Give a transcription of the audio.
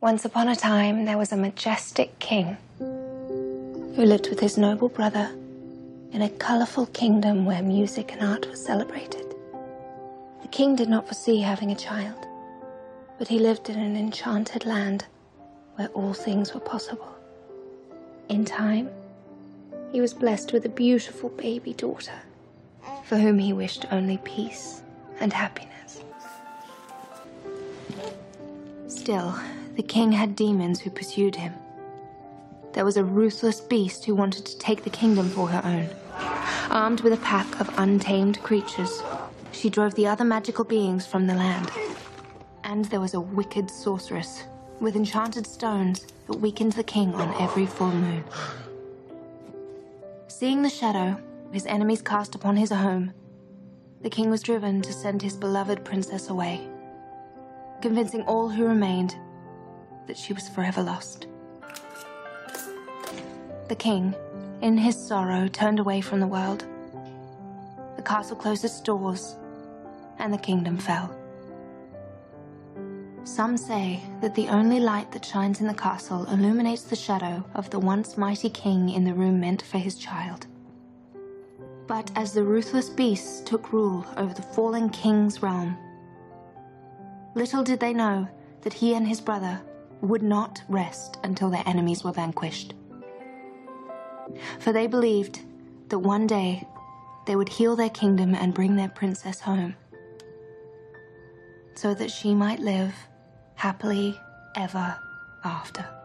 Once upon a time, there was a majestic king who lived with his noble brother in a colourful kingdom where music and art were celebrated. The king did not foresee having a child, but he lived in an enchanted land where all things were possible. In time, he was blessed with a beautiful baby daughter, for whom he wished only peace and happiness. Still, the king had demons who pursued him. There was a ruthless beast who wanted to take the kingdom for her own. Armed with a pack of untamed creatures, she drove the other magical beings from the land. And there was a wicked sorceress with enchanted stones that weakened the king on every full moon. Seeing the shadow his enemies cast upon his home, the king was driven to send his beloved princess away, convincing all who remained that she was forever lost. The king, in his sorrow, turned away from the world. The castle closed its doors, and the kingdom fell. Some say that the only light that shines in the castle illuminates the shadow of the once mighty king in the room meant for his child. But as the ruthless beasts took rule over the fallen king's realm, little did they know that he and his brother would not rest until their enemies were vanquished. For they believed that one day they would heal their kingdom and bring their princess home, so that she might live happily ever after.